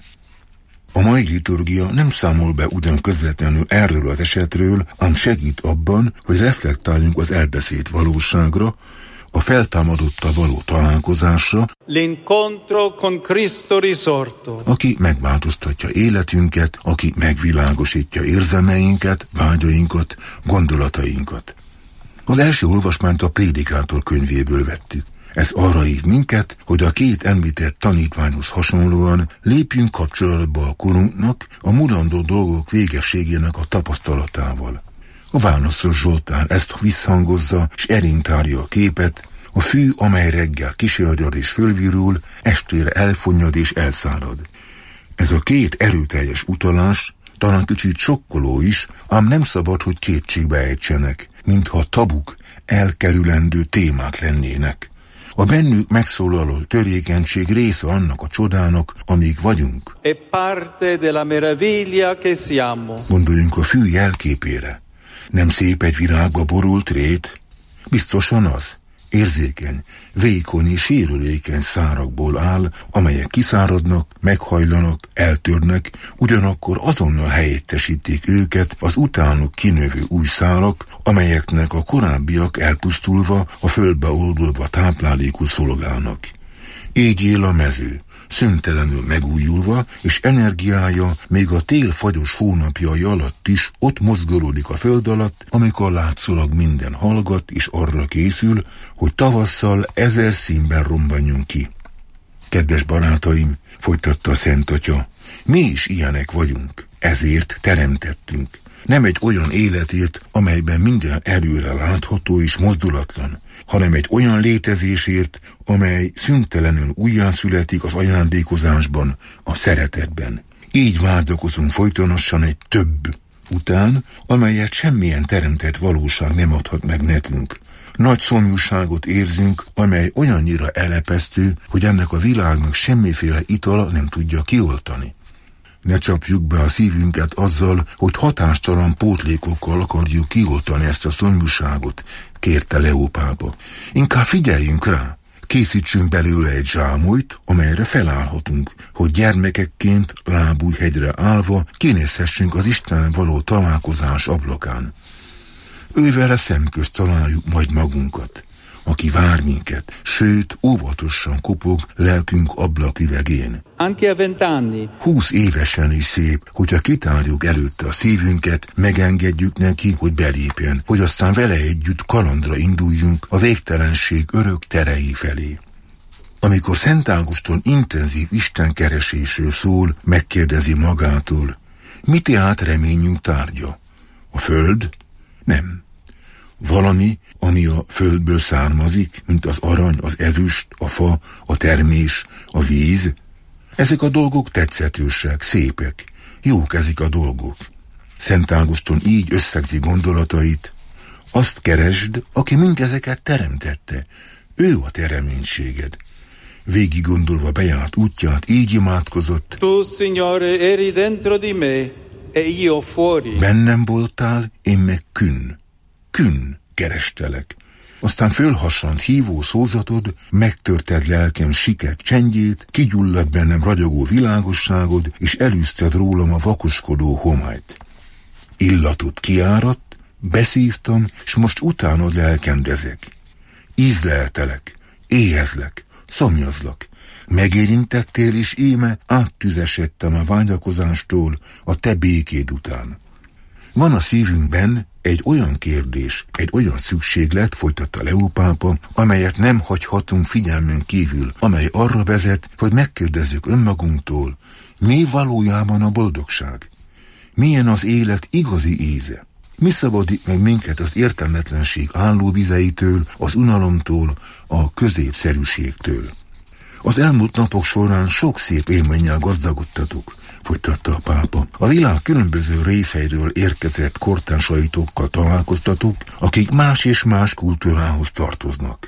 A mai liturgia nem számol be ugyan közvetlenül erről az esetről, ám segít abban, hogy reflektáljunk az elbeszélt valóságra, a feltámadottal való találkozásra, l'incontro con Cristo risorto, aki megváltoztatja életünket, aki megvilágosítja érzelmeinket, vágyainkat, gondolatainkat. Az első olvasmányt a Prédikátor könyvéből vettük. Ez arra hív minket, hogy a két említett tanítványhoz hasonlóan lépjünk kapcsolatba a korunknak, a mulandó dolgok végességének a tapasztalatával. A válaszos Zsoltár ezt visszhangozza, és elénktárja a képet, a fű, amely reggel kisajrad és fölvirul, estére elfonnyad és elszárad. Ez a két erőteljes utalás talán kicsit sokkoló is, ám nem szabad, hogy kétségbe ejtsenek, mintha tabuk, elkerülendő témák lennének. A bennük megszólaló törékenység része annak a csodának, amíg vagyunk. è parte della meraviglia che siamo. Gondoljunk a fű jelképére. Nem szép egy virágba borult rét? Biztosan az. Érzékeny, vékony és sérülékeny szárakból áll, amelyek kiszáradnak, meghajlanak, eltörnek, ugyanakkor azonnal helyettesítik őket az utánuk kinövő új szálak, amelyeknek a korábbiak elpusztulva, a földbe oldódva táplálékul szolgálnak. Így él a mező, szüntelenül megújulva, és energiája még a tél fagyos hónapjai alatt is ott mozgolódik a föld alatt, amikor látszólag minden hallgat és arra készül, hogy tavasszal 1000 színben robbanjunk ki. Kedves barátaim, folytatta a Szent Atya, mi is ilyenek vagyunk, ezért teremtettünk. Nem egy olyan életért, amelyben minden előre látható és mozdulatlan, hanem egy olyan létezésért, amely szüntelenül újjászületik az ajándékozásban, a szeretetben. Így vágyakozunk folytonosan egy több után, amelyet semmilyen teremtett valóság nem adhat meg nekünk. Nagy szomjúságot érzünk, amely olyannyira elepesztő, hogy ennek a világnak semmiféle itala nem tudja kioltani. Ne csapjuk be a szívünket azzal, hogy hatástalan pótlékokkal akarjuk kioltani ezt a szomjúságot, kérte Leó pápa. Inkább figyeljünk rá, készítsünk belőle egy zsámolyt, amelyre felállhatunk, hogy gyermekekként lábújhegyre állva kinézhessünk az Istennel való találkozás ablakán. Ővele szemközt találjuk majd magunkat, aki vár minket, sőt, óvatosan kopog lelkünk ablaküvegén. 20 évesen is szép, hogyha kitárjuk előtte a szívünket, megengedjük neki, hogy belépjen, hogy aztán vele együtt kalandra induljunk a végtelenség örök terei felé. Amikor Szent Ágoston intenzív istenkeresésről szól, megkérdezi magától, mit át reményünk tárgya? A föld? Nem. Valami, ami a földből származik, mint az arany, az ezüst, a fa, a termés, a víz. Ezek a dolgok tetszetősek, szépek, jók ezek a dolgok. Szent Ágoston így összegzi gondolatait. Azt keresd, aki mindezeket teremtette. Ő a te reménységed. Végig gondolva bejárt útját, így imádkozott. Tu, Signore, eri dentro di me, e io fuori. Bennem voltál, én meg kün kerestelek. Aztán fölhassant hívó szózatod, megtörted lelkem siket csendjét, kigyulladt bennem ragyogó világosságod, és elűzted rólam a vakoskodó homályt. Illatot kiáradt, beszívtam, és most utánod lelkendezek. Ízleltelek, éhezlek, szomjazlak. Megérintettél, és íme áttüzesedtem a vágyakozástól a te békéd után. Van a szívünkben egy olyan kérdés, egy olyan szükséglet, folytatta Leó pápa, amelyet nem hagyhatunk figyelmen kívül, amely arra vezet, hogy megkérdezzük önmagunktól, mi valójában a boldogság? Milyen az élet igazi íze? Mi szabadít meg minket az értelmetlenség állóvizeitől, az unalomtól, a középszerűségtől? Az elmúlt napok során sok szép élménnyel gazdagodtatok, folytatta a pápa. A világ különböző részeiről érkezett kortársaitokkal találkoztatok, akik más és más kultúrához tartoznak.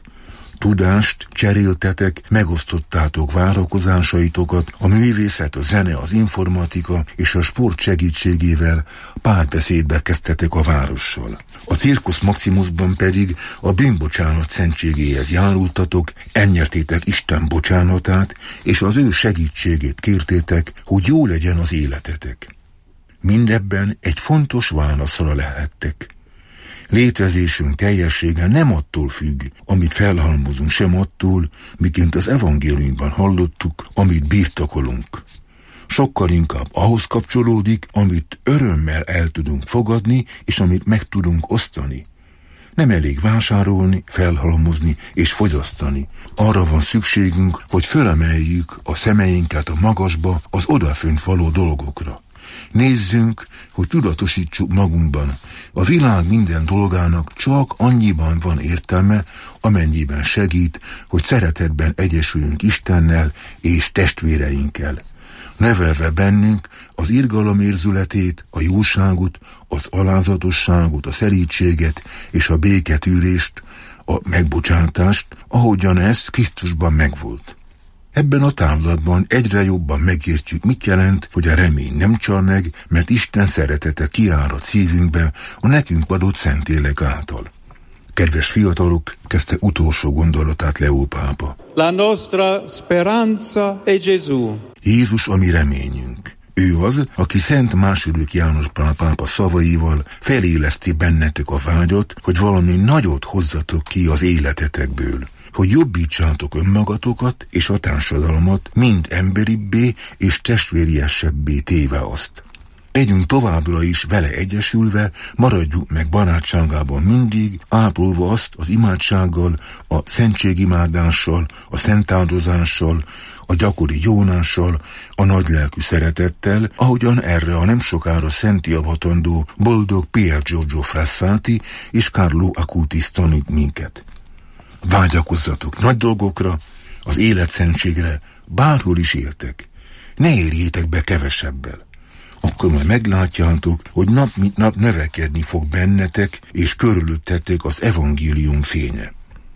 Tudást cseréltetek, megosztottátok várakozásaitokat, a művészet, a zene, az informatika és a sport segítségével párbeszédbe kezdtetek a várossal. A Circus Maximusban pedig a bűnbocsánat szentségéhez járultatok, elnyertétek Isten bocsánatát, és az ő segítségét kértétek, hogy jó legyen az életetek. Mindebben egy fontos válaszra lehettek. Létezésünk teljessége nem attól függ, amit felhalmozunk, sem attól, miként az evangéliumban hallottuk, amit birtokolunk. Sokkal inkább ahhoz kapcsolódik, amit örömmel el tudunk fogadni, és amit meg tudunk osztani. Nem elég vásárolni, felhalmozni és fogyasztani. Arra van szükségünk, hogy fölemeljük a szemeinket a magasba, az odafönt való dolgokra. Nézzünk, hogy tudatosítsuk magunkban. A világ minden dolgának csak annyiban van értelme, amennyiben segít, hogy szeretetben egyesüljünk Istennel és testvéreinkkel. Nevelve bennünk az irgalom érzületét, a jóságot, az alázatosságot, a szerítséget és a béketűrést, a megbocsátást, ahogyan ez Krisztusban megvolt. Ebben a távlatban egyre jobban megértjük, mit jelent, hogy a remény nem csal meg, mert Isten szeretete kiárad szívünkbe a nekünk adott Szentlélek által. Kedves fiatalok, kezdte utolsó gondolatát Leó pápa. La nostra speranza è Gesù. Jézus a mi reményünk. Ő az, aki Szent II. János Pál pápa szavaival feléleszti bennetek a vágyat, hogy valami nagyot hozzatok ki az életetekből, hogy jobbítsátok önmagatokat és a társadalmat, mind emberibbé és testvériesebbé téve azt. Legyünk továbbra is vele egyesülve, maradjuk meg barátságában mindig, ápolva azt az imádsággal, a szentségimádással, a szentáldozással, a gyakori jónással, a nagylelkű szeretettel, ahogyan erre a nem sokára szentté avatandó boldog Pier Giorgio Frassati és Carlo Acutis tanít minket. Vágyakozzatok nagy dolgokra, az életszentségre, bárhol is éltek. Ne érjétek be kevesebbel. Akkor majd meglátjátok, hogy nap mint nap növekedni fog bennetek, és körülöttetek az evangélium fénye.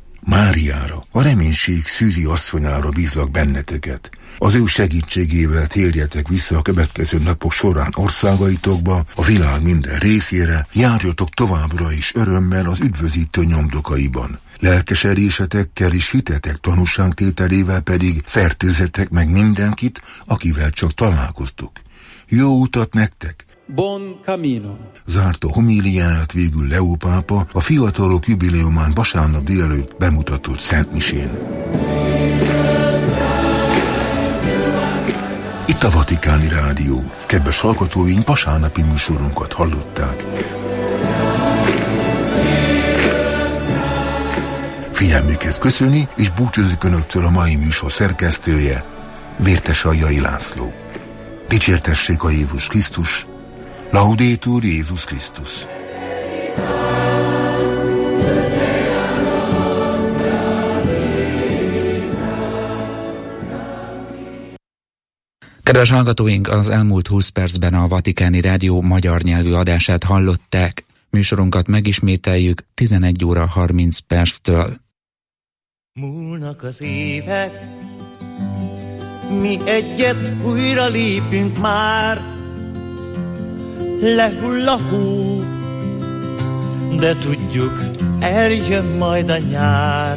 Máriára, a reménység szűzi asszonyára bízlak benneteket. Az ő segítségével térjetek vissza a következő napok során országaitokba, a világ minden részére, járjatok továbbra is örömmel az üdvözítő nyomdokaiban. Lelkesedésetekkel és hitetek tanúságtételével pedig fertőzzetek meg mindenkit, akivel csak találkoztok. Jó utat nektek! Buon cammino! Zárta homíliáját végül Leó pápa a fiatalok jubileumán vasárnap délelőtt bemutatott szentmisén. Itt a Vatikáni Rádió. Kedves hallgatóink, vasárnapi műsorunkat hallották. Figyelmüket köszöni, és búcsúzik önöktől a mai műsor szerkesztője, Vértes Aljai László. Dicsértessék a Jézus Krisztus, Laudetur Jézus Krisztus. Kedves hallgatóink, az elmúlt 20 percben a Vatikáni Rádió magyar nyelvű adását hallották. Műsorunkat megismételjük 11 óra 30 perctől. Múlnak az évek, mi egyet újra lépünk már, lehull a hó, de tudjuk, eljön majd a nyár.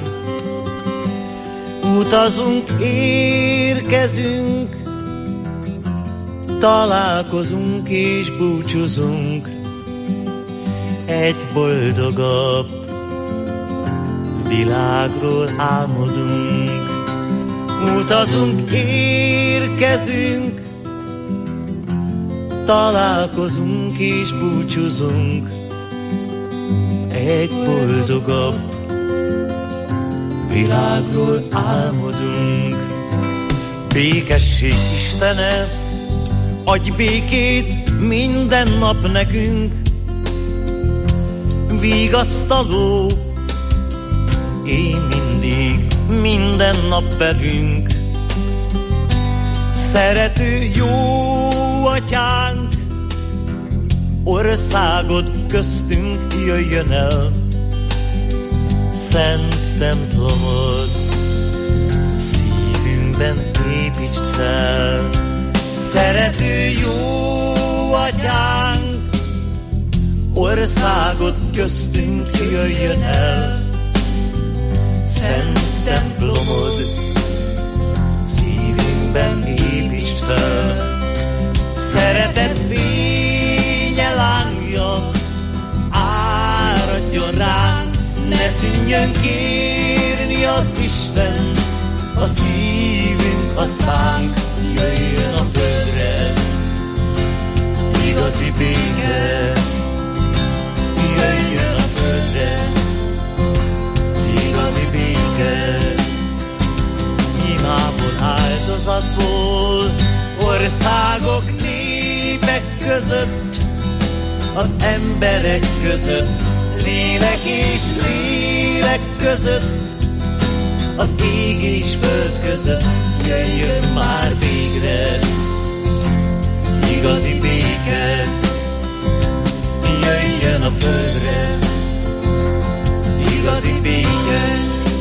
Utazunk, érkezünk, találkozunk és búcsúzunk, egy boldogabb világról álmodunk. Utazunk, érkezünk, találkozunk és búcsúzunk, egy boldogabb világról álmodunk. Békesség Istene, adj békét minden nap nekünk, vigasztaló, én mindig, minden nap velünk. Szerető jó atyánk, országod köztünk jöjjön el, szent templomod szívünkben építsd fel. Szerető jó atyánk, országod köztünk jöjjön el, szent templomod szívünkben építsd fel. Szeretet fénye lángja áradjon ránk, ne szűnjön kérni az Isten, a szívünk, a szánk jöjjön a földre. Igazi béke jöjjön a földre, igazi béke. Imából, áldozatból, országok, népek között, az emberek között, lélek és lélek között, az ég és föld között, jöjjön már végre igazi béke, jöjjön a földre igazi béke.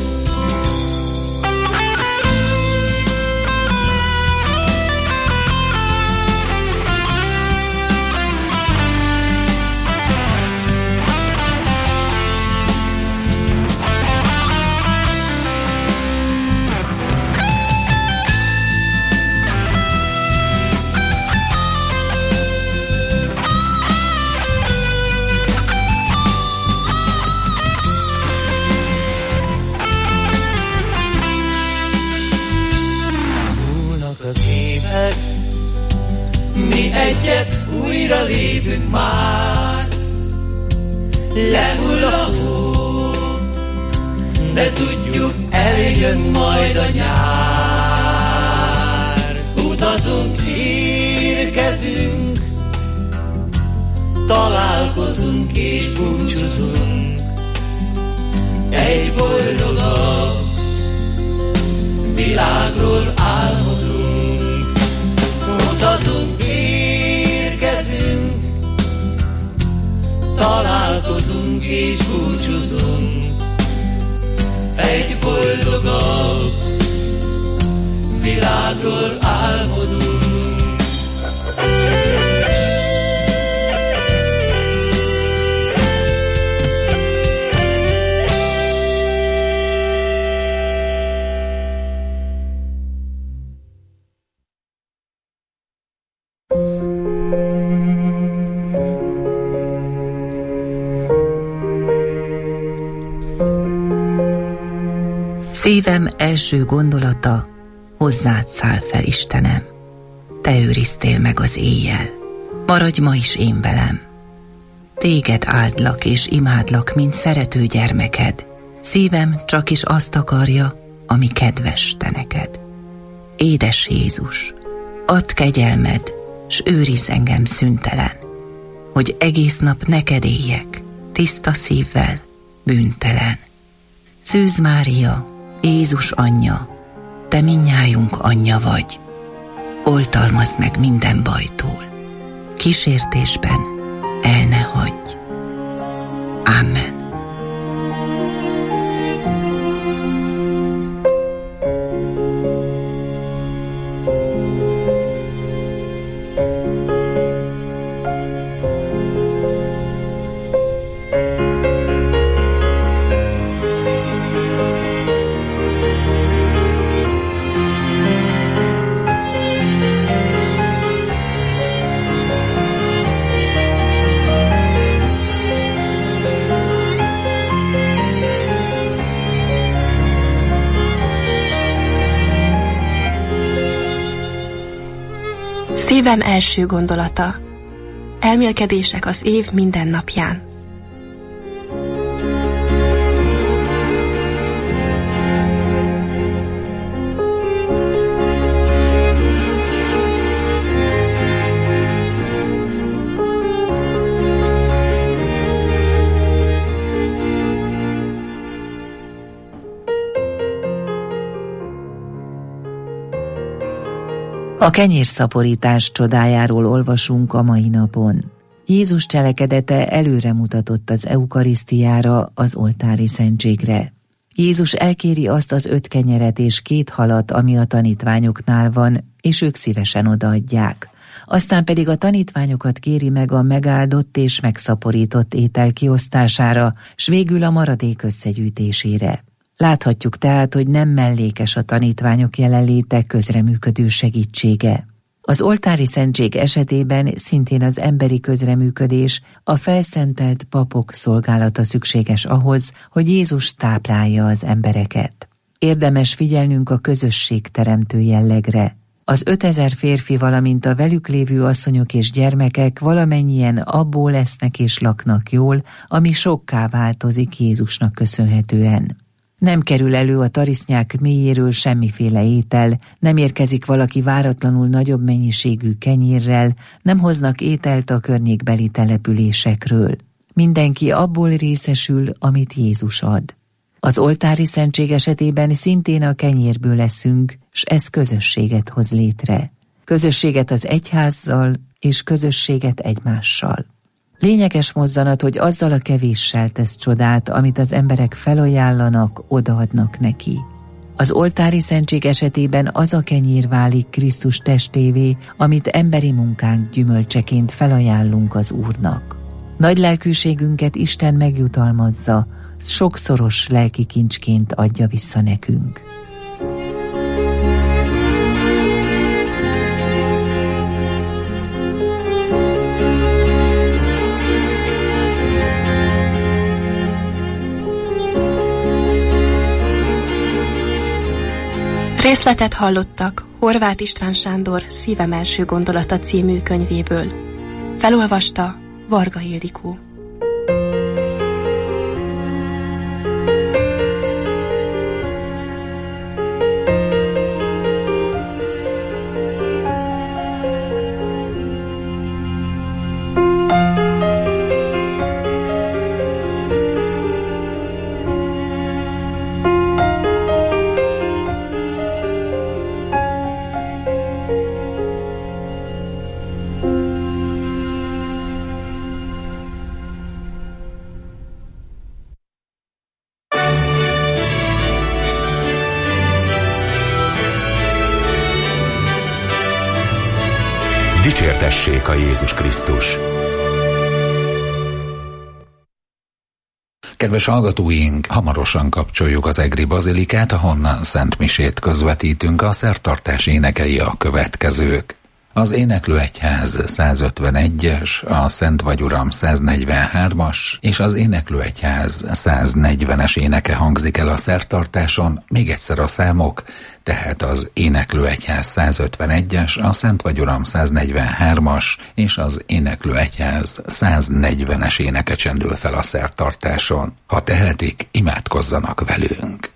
Mi egyet újra lépünk már, lehull a hó, de tudjuk, eljön majd a nyár. Utazunk, érkezünk, találkozunk és búcsúzunk, egy boldogabb világról álmodunk. Utazunk, érkezünk, találkozunk és búcsúzunk, egy boldogabb világról álmodunk. Szívem első gondolata, hozzád száll fel, Istenem. Te őriztél meg az éjjel, maradj ma is én velem. Téged áldlak és imádlak, mint szerető gyermeked. Szívem csak is azt akarja, ami kedves te neked. Édes Jézus, add kegyelmed, s őrizz engem szüntelen, hogy egész nap neked éljek, tiszta szívvel, bűntelen. Szűz Mária, Jézus anyja, te mindnyájunk anyja vagy, oltalmazd meg minden bajtól, kísértésben el ne hagyj. Amen. Szívem első gondolata. Elmélkedések az év minden napján. A kenyérszaporítás csodájáról olvasunk a mai napon. Jézus cselekedete előre mutatott az eukarisztiára, az oltári szentségre. Jézus elkéri azt az 5 kenyeret és 2 halat, ami a tanítványoknál van, és ők szívesen odaadják. Aztán pedig a tanítványokat kéri meg a megáldott és megszaporított étel kiosztására, s végül a maradék összegyűjtésére. Láthatjuk tehát, hogy nem mellékes a tanítványok jelenléte, közreműködő segítsége. Az oltári szentség esetében szintén az emberi közreműködés, a felszentelt papok szolgálata szükséges ahhoz, hogy Jézus táplálja az embereket. Érdemes figyelnünk a közösség teremtő jellegre. Az 5000 férfi, valamint a velük lévő asszonyok és gyermekek valamennyien abból lesznek és laknak jól, ami sokká változik Jézusnak köszönhetően. Nem kerül elő a tarisznyák mélyéről semmiféle étel, nem érkezik valaki váratlanul nagyobb mennyiségű kenyérrel, nem hoznak ételt a környékbeli településekről. Mindenki abból részesül, amit Jézus ad. Az oltári szentség esetében szintén a kenyérből leszünk, s ez közösséget hoz létre. Közösséget az egyházzal, és közösséget egymással. Lényeges mozzanat, hogy azzal a kevéssel tesz csodát, amit az emberek felajánlanak, odaadnak neki. Az oltári szentség esetében az a kenyér válik Krisztus testévé, amit emberi munkánk gyümölcseként felajánlunk az Úrnak. Nagy lelkűségünket Isten megjutalmazza, sokszoros lelki kincsként adja vissza nekünk. Részletet hallottak Horváth István Sándor Szívem első gondolata című könyvéből. Felolvasta Varga Ildikó. Dicsértessék a Jézus Krisztus! Kedves hallgatóink, hamarosan kapcsoljuk az egri bazilikát, ahonnan szentmisét közvetítünk. A szertartás énekei a következők. Az Éneklőegyház 151-es, a Szent vagy Uram 143-as és az Éneklőegyház 140-es éneke hangzik el a szertartáson. Még egyszer a számok, tehát az Éneklőegyház 151-es, a Szent vagy Uram 143-as és az Éneklőegyház 140-es éneke csendül fel a szertartáson. Ha tehetik, imádkozzanak velünk.